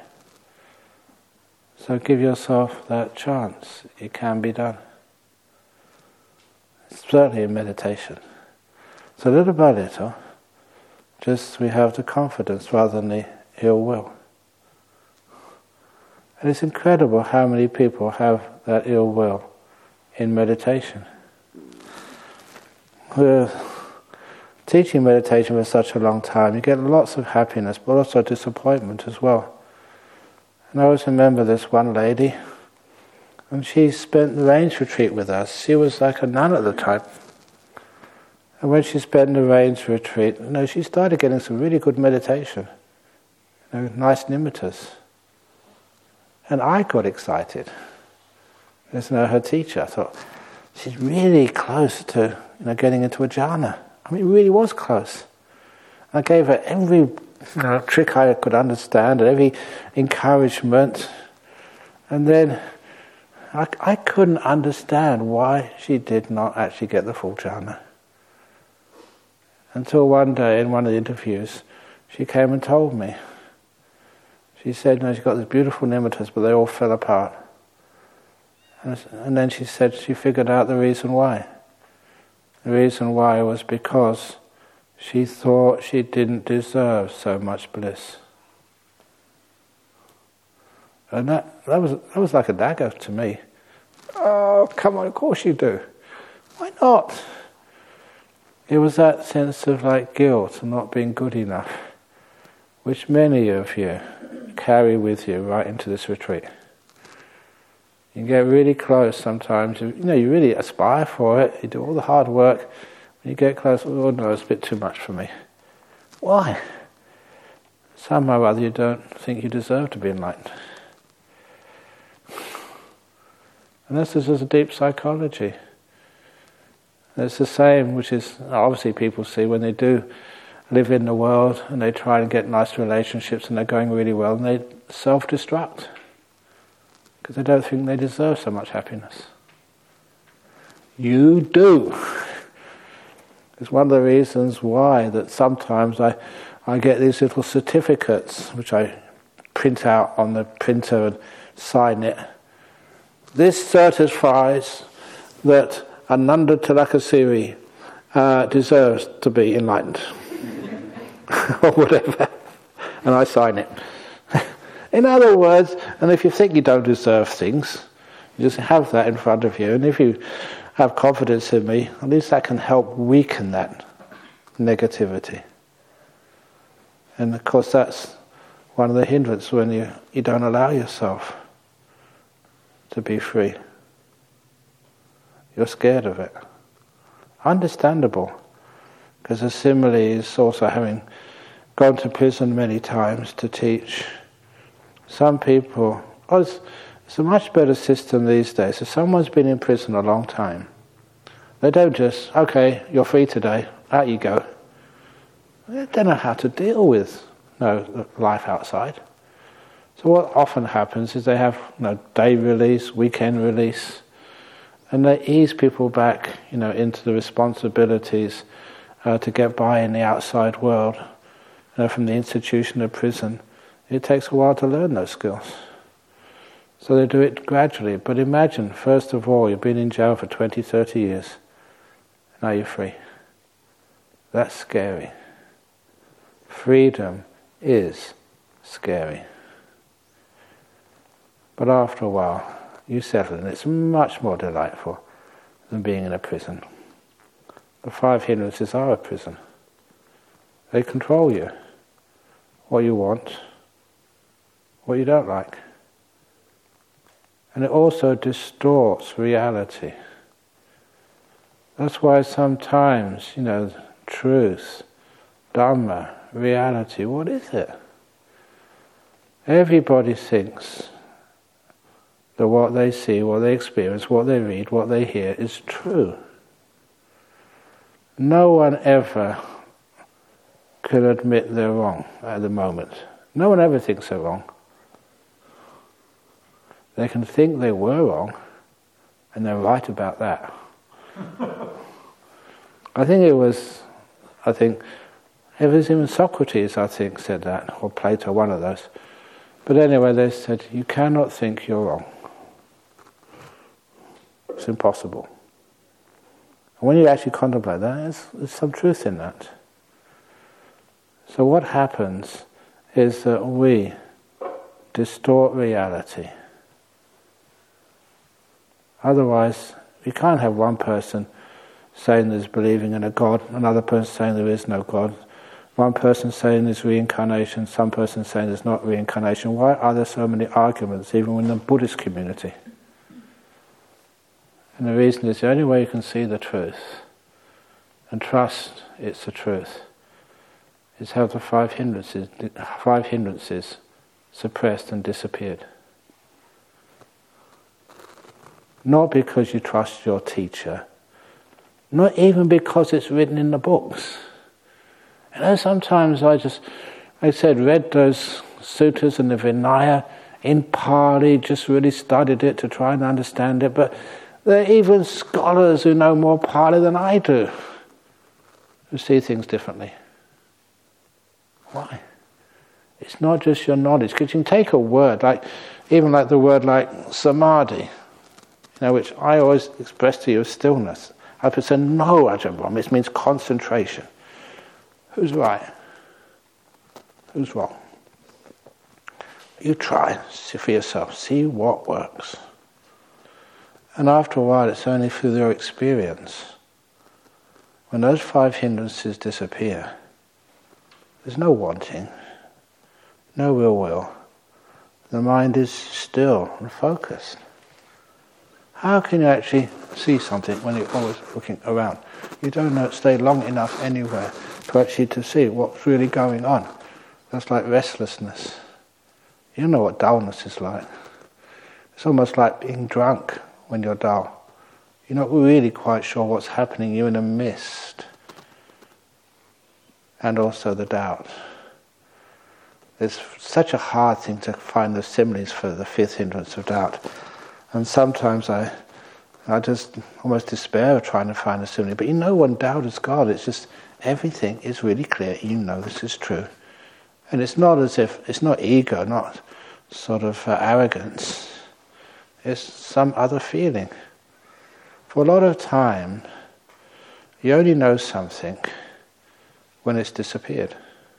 So give yourself that chance. It can be done. Certainly in meditation. So little by little, just we have the confidence rather than the ill will. And it's incredible how many people have that ill will in meditation. We're teaching meditation for such a long time, you get lots of happiness, but also disappointment as well. And I always remember this one lady, and she spent the Rains retreat with us. She was like a nun at the time. And when she spent the Rains retreat, you know, she started getting some really good meditation. You know, nice nimittas. And I got excited. As you know, her teacher, I thought, she's really close to, you know, getting into a jhana. I mean, it really was close. I gave her every, you know, trick I could understand, and every encouragement. And then I, I couldn't understand why she did not actually get the full jhana. Until one day in one of the interviews, she came and told me. She said, no, she got these beautiful nimittas, but they all fell apart. And, and then she said she figured out the reason why. The reason why was because she thought she didn't deserve so much bliss. And that, that was that was like a dagger to me. Oh, come on, of course you do. Why not? It was that sense of like guilt and not being good enough, which many of you carry with you right into this retreat. You can get really close sometimes. You know, you really aspire for it. You do all the hard work. When you get close, oh no, it's a bit too much for me. Why? Somehow or other you don't think you deserve to be enlightened. And this is a deep psychology. And it's the same, which is obviously people see when they do live in the world and they try and get nice relationships and they're going really well and they self-destruct because they don't think they deserve so much happiness. You do. It's one of the reasons why that sometimes I, I get these little certificates which I print out on the printer and sign it. This certifies that Ananda Tilakasiri uh, deserves to be enlightened. Or whatever. And I sign it. In other words, and if you think you don't deserve things, you just have that in front of you. And if you have confidence in me, at least that can help weaken that negativity. And of course that's one of the hindrances when you, you don't allow yourself to be free. You're scared of it. Understandable. Because a simile is also having gone to prison many times to teach. Some people, oh, it's, it's a much better system these days. If someone's been in prison a long time, they don't just, okay, you're free today, out you go. They don't know how to deal with no life outside. So what often happens is they have, you know, day release, weekend release, and they ease people back, you know, into the responsibilities uh, to get by in the outside world, you know, from the institution of prison. It takes a while to learn those skills. So they do it gradually. But imagine, first of all, you've been in jail for twenty, thirty years. Now you're free. That's scary. Freedom is scary. But after a while, you settle in. It's much more delightful than being in a prison. The five hindrances are a prison. They control you. What you want, what you don't like. And it also distorts reality. That's why sometimes, you know, truth, Dhamma, reality, what is it? Everybody thinks that what they see, what they experience, what they read, what they hear is true. No one ever can admit they're wrong at the moment. No one ever thinks they're wrong. They can think they were wrong, and they're right about that. I think it was, I think, it was even Socrates, I think, said that, or Plato, one of those. But anyway, they said, you cannot think you're wrong. It's impossible. And when you actually contemplate that, there's, there's some truth in that. So what happens is that we distort reality. Otherwise, you can't have one person saying there's believing in a God, another person saying there is no God, one person saying there's reincarnation, some person saying there's not reincarnation. Why are there so many arguments, even in the Buddhist community? And the reason is the only way you can see the truth and trust it's the truth is have the five hindrances, five hindrances suppressed and disappeared. Not because you trust your teacher, not even because it's written in the books. You know, sometimes I just, like I said, read those sutras and the Vinaya in Pali, just really studied it to try and understand it, but there are even scholars who know more Pali than I do, who see things differently. Why? It's not just your knowledge, because you can take a word, like even like the word like samadhi, you know, which I always express to you as stillness. I would say, no, Ajahn Brahm, it means concentration. Who's right? Who's wrong? You try, see for yourself, see what works. And after a while, it's only through your experience. When those five hindrances disappear, there's no wanting, no ill will. The mind is still and focused. How can you actually see something when you're always looking around? You don't know, stay long enough anywhere to actually to see what's really going on. That's like restlessness. You know what dullness is like. It's almost like being drunk when you're dull. You're not really quite sure what's happening. You're in a mist. And also the doubt. It's such a hard thing to find the similes for the fifth hindrance of doubt. And sometimes I I just almost despair of trying to find a simile. But you know when doubt is God, it's just everything is really clear. You know this is true. And it's not as if, it's not ego, not sort of uh, arrogance. It's some other feeling. For a lot of time, you only know something when it's disappeared.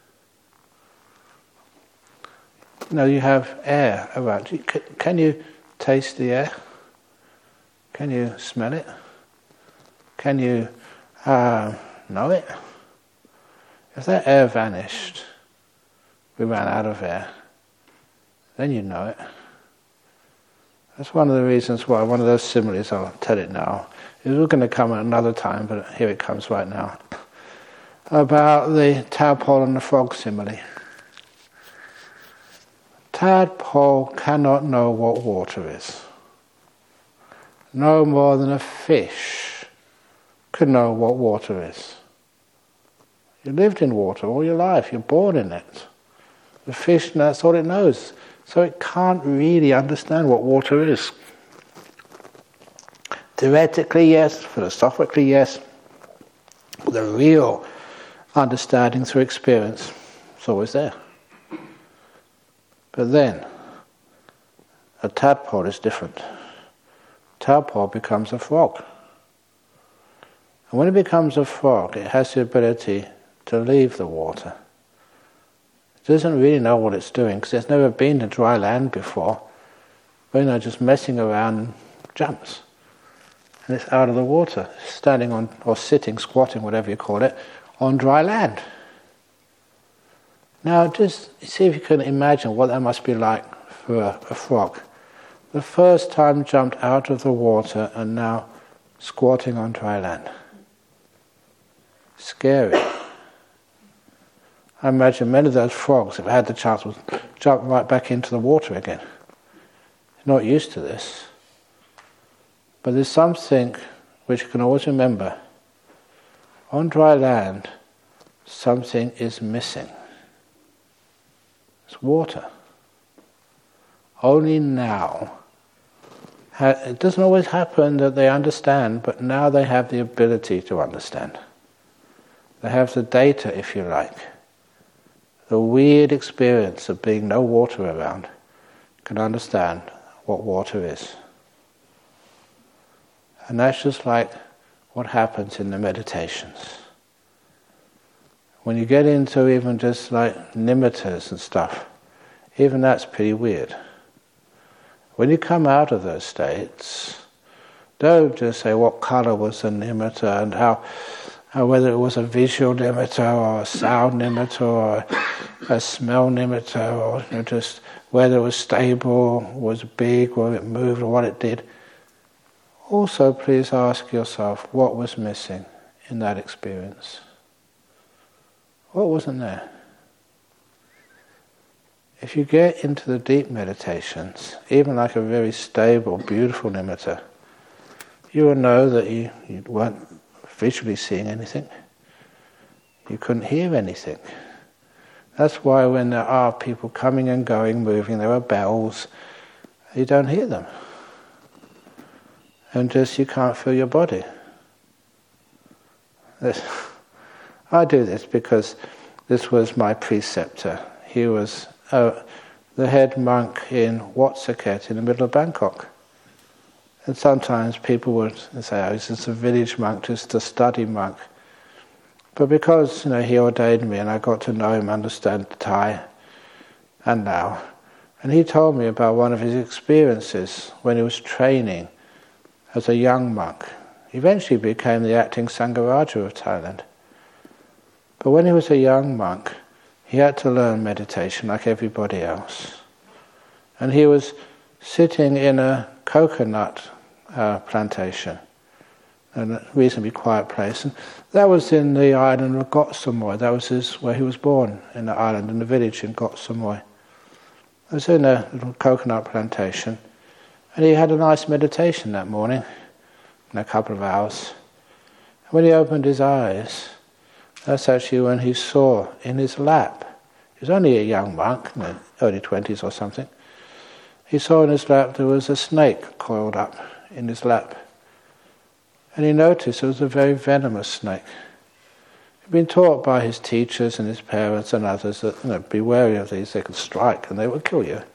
You know, you have air around you. Can, can you taste the air? Can you smell it? Can you uh, know it? If that air vanished, we ran out of air, then you know it. That's one of the reasons why, one of those similes, I'll tell it now, it was going to come at another time, but here it comes right now, about the tadpole and the frog simile. Tadpole cannot know what water is. No more than a fish could know what water is. You lived in water all your life, you're born in it. The fish, that's all it knows. So it can't really understand what water is. Theoretically, yes. Philosophically, yes. The real understanding through experience is always there. But then, a tadpole is different. Tadpole becomes a frog. And when it becomes a frog, it has the ability to leave the water. It doesn't really know what it's doing because it's never been to dry land before. But, you know, just messing around and jumps. And it's out of the water, standing on, or sitting, squatting, whatever you call it, on dry land. Now just see if you can imagine what that must be like for a, a frog. The first time jumped out of the water and now squatting on dry land. Scary. I imagine many of those frogs, if I had the chance, would jump right back into the water again. Not used to this. But there's something which you can always remember. On dry land, something is missing. It's water. Only now. It doesn't always happen that they understand, but now they have the ability to understand. They have the data, if you like. The weird experience of being no water around can understand what water is. And that's just like what happens in the meditations. When you get into even just like nimittas and stuff, even that's pretty weird. When you come out of those states, don't just say what colour was the nimitta and how, how whether it was a visual nimitta or a sound nimitta or a smell nimitta or you know, just whether it was stable, was big, or it moved, or what it did. Also, please ask yourself what was missing in that experience. What wasn't there? If you get into the deep meditations, even like a very stable, beautiful nimitta, you will know that you, you weren't visually seeing anything. You couldn't hear anything. That's why when there are people coming and going, moving, there are bells, you don't hear them. And just you can't feel your body. This, I do this because this was my preceptor. He was uh, the head monk in Wat Saket in the middle of Bangkok. And sometimes people would say, oh, he's just a village monk, just a study monk. But because you know he ordained me and I got to know him, understand Thai and now, and he told me about one of his experiences when he was training as a young monk. He eventually became the acting Sangharaja of Thailand. But when he was a young monk, he had to learn meditation like everybody else. And he was sitting in a coconut uh, plantation, a reasonably quiet place. And that was in the island of Koh Samui. That was his, where he was born, in the island, in the village in Koh Samui. I was in a little coconut plantation. And he had a nice meditation that morning, in a couple of hours. When he opened his eyes, that's actually when he saw in his lap, he was only a young monk, in the early twenties or something, he saw in his lap there was a snake coiled up in his lap. And he noticed it was a very venomous snake. He'd been taught by his teachers and his parents and others that, you know, be wary of these, they could strike and they would kill you.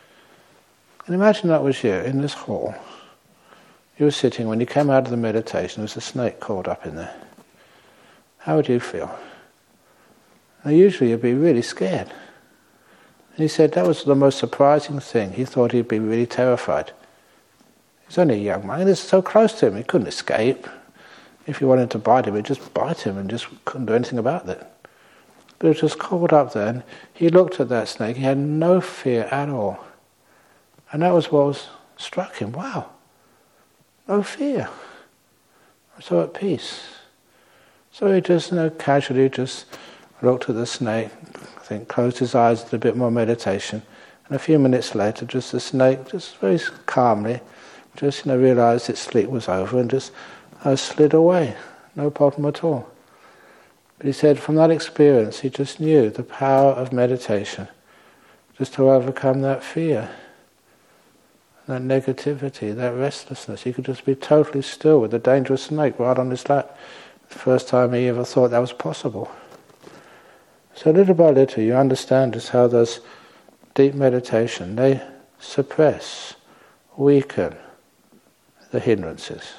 And imagine that was you in this hall. You were sitting, when you came out of the meditation, there was a snake coiled up in there. How would you feel? Now usually you'd be really scared. And he said that was the most surprising thing. He thought he'd be really terrified. He's only a young man, it's so close to him, he couldn't escape. If he wanted to bite him, he'd just bite him and just couldn't do anything about it. But it was just coiled up there, and he looked at that snake, he had no fear at all. And that was what was struck him. Wow, no fear. I'm so at peace. So he just, you know, casually just looked at the snake, I think closed his eyes, did a bit more meditation, and a few minutes later, just the snake, just very calmly, just you know, realised its sleep was over and just uh, slid away, no problem at all. But he said from that experience, he just knew the power of meditation just to overcome that fear, that negativity, that restlessness. He could just be totally still with a dangerous snake right on his lap. The first time he ever thought that was possible. So little by little you understand just how those deep meditation, they suppress, weaken the hindrances.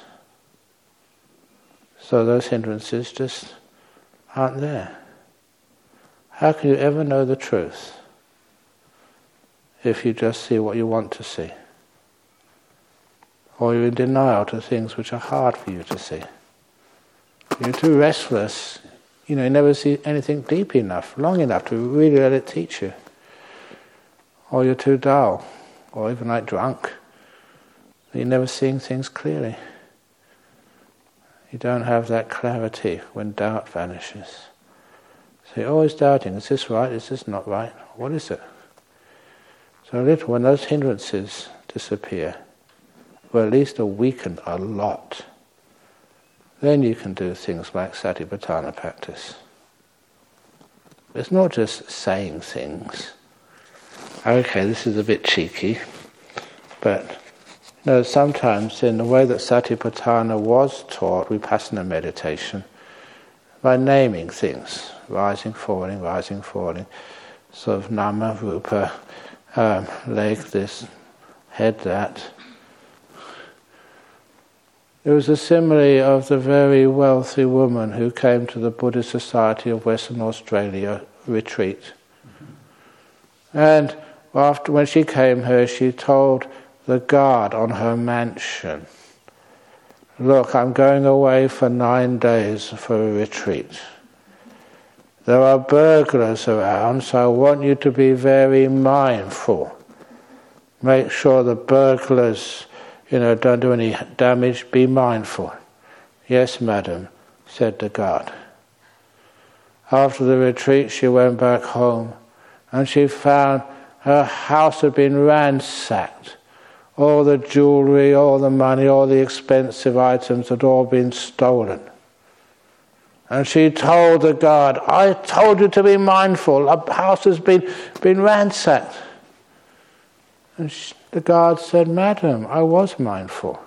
So those hindrances just aren't there. How can you ever know the truth if you just see what you want to see? Or you're in denial to things which are hard for you to see. You're too restless, you know, you never see anything deep enough, long enough to really let it teach you. Or you're too dull, or even like drunk. You're never seeing things clearly. You don't have that clarity when doubt vanishes. So you're always doubting, is this right, is this not right? What is it? So little, when those hindrances disappear, or at least are weakened a lot, then you can do things like Satipatthana practice. It's not just saying things. Okay, this is a bit cheeky, but you know, sometimes in the way that Satipatthana was taught, Vipassana meditation, by naming things, rising, falling, rising, falling, sort of nama, rupa, um, leg this, head that. There was a simile of the very wealthy woman who came to the Buddhist Society of Western Australia retreat. Mm-hmm. And after, when she came here, she told the guard on her mansion, "Look, I'm going away for nine days for a retreat. There are burglars around, so I want you to be very mindful. Make sure the burglars, you know, don't do any damage, be mindful." "Yes, madam," said the guard. After the retreat, she went back home and she found her house had been ransacked. All the jewellery, all the money, all the expensive items had all been stolen. And she told the guard, "I told you to be mindful, the house has been, been ransacked." And she, the guard said, "Madam, I was mindful.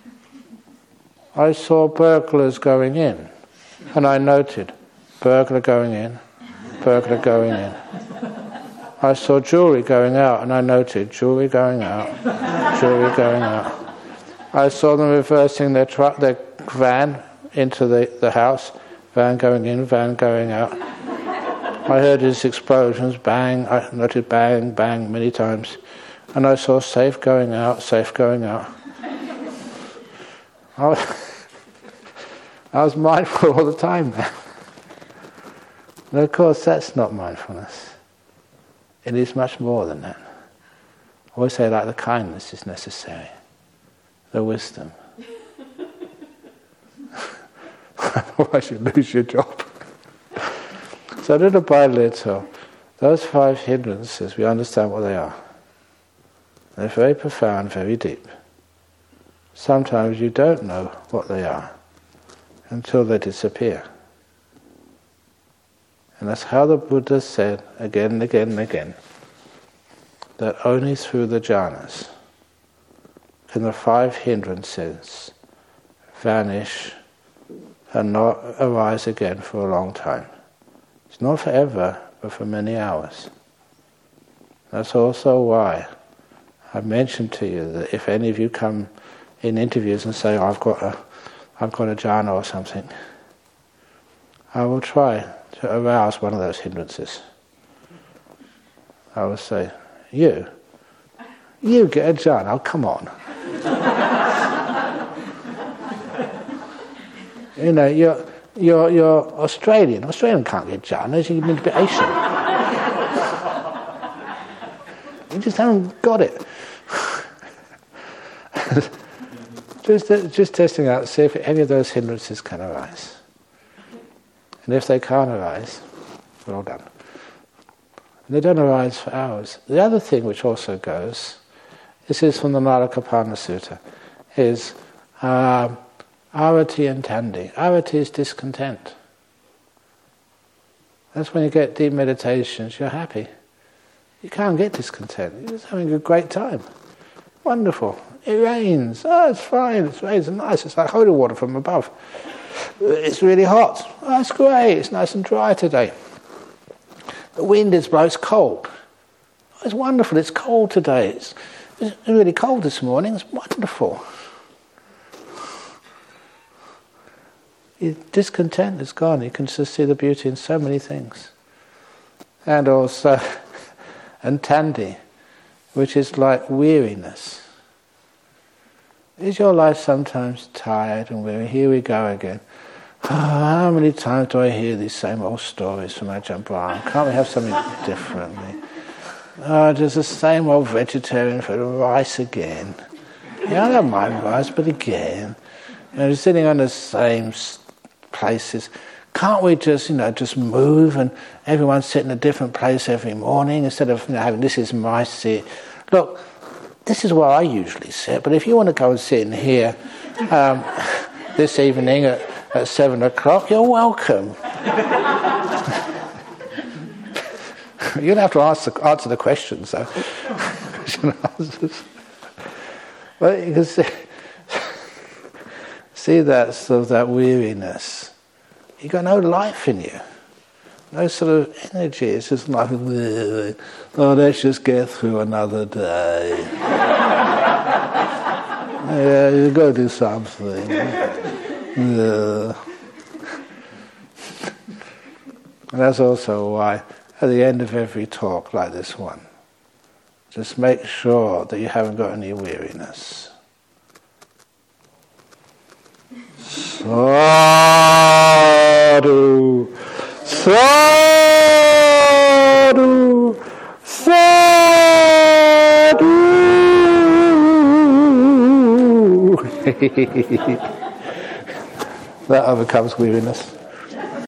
I saw burglars going in, and I noted, burglar going in, burglar going in. I saw jewellery going out, and I noted, jewellery going out, jewellery going out. I saw them reversing their truck, their van into the, the house, van going in, van going out. I heard these explosions, bang, I noted bang, bang many times. And I saw safe going out, safe going out." I was, I was mindful all the time now. And of course that's not mindfulness. It is much more than that. I always say like the kindness is necessary, the wisdom. Otherwise you lose your job. So little by little, those five hindrances, we understand what they are. They're very profound, very deep. Sometimes you don't know what they are until they disappear. And that's how the Buddha said again and again and again that only through the jhanas can the five hindrances vanish and not arise again for a long time. It's not forever, but for many hours. That's also why I mentioned to you that if any of you come in interviews and say, I've got a, I've got a jhana or something, I will try to arouse one of those hindrances. I will say, you, you get a jhana, oh, come on. You know, you're, you're, you're Australian. Australian can't get jhanas, you need to be Asian. You just haven't got it. just, just testing out, see if any of those hindrances can arise. And if they can't arise, we're all done. And they don't arise for hours. The other thing which also goes, this is from the Nalakapana Sutta, is um, arati and tandi. Arati is discontent. That's when you get deep meditations, you're happy. You can't get discontent. You're just having a great time. Wonderful. It rains. Oh, it's fine. It rains nice. It's like holy water from above. It's really hot. Oh, it's great. It's nice and dry today. The wind is blowing. It's cold. Oh, it's wonderful. It's cold today. It's, it's really cold this morning. It's wonderful. Your discontent is gone. You can just see the beauty in so many things. And also, antandi, which is like weariness. Is your life sometimes tired and weary? Here we go again. Oh, how many times do I hear these same old stories from Ajahn Brahm? Can't we have something differently? Oh, just the same old vegetarian food, rice again. Yeah, I don't mind rice, but again. You know, sitting on the same places. Can't we just, you know, just move and everyone sit in a different place every morning instead of, you know, having, this is my seat. Look, this is where I usually sit, but if you want to go and sit in here um, this evening at, at seven o'clock, you're welcome. You're going to have to answer, answer the questions, though. But you can see, see that sort of that weariness. You've got no life in you. No sort of energy. It's just like, oh, let's just get through another day. Yeah, you've got to do something. Yeah. And that's also why, at the end of every talk like this one, just make sure that you haven't got any weariness. Sadhu, sadhu, sadhu. That overcomes weariness.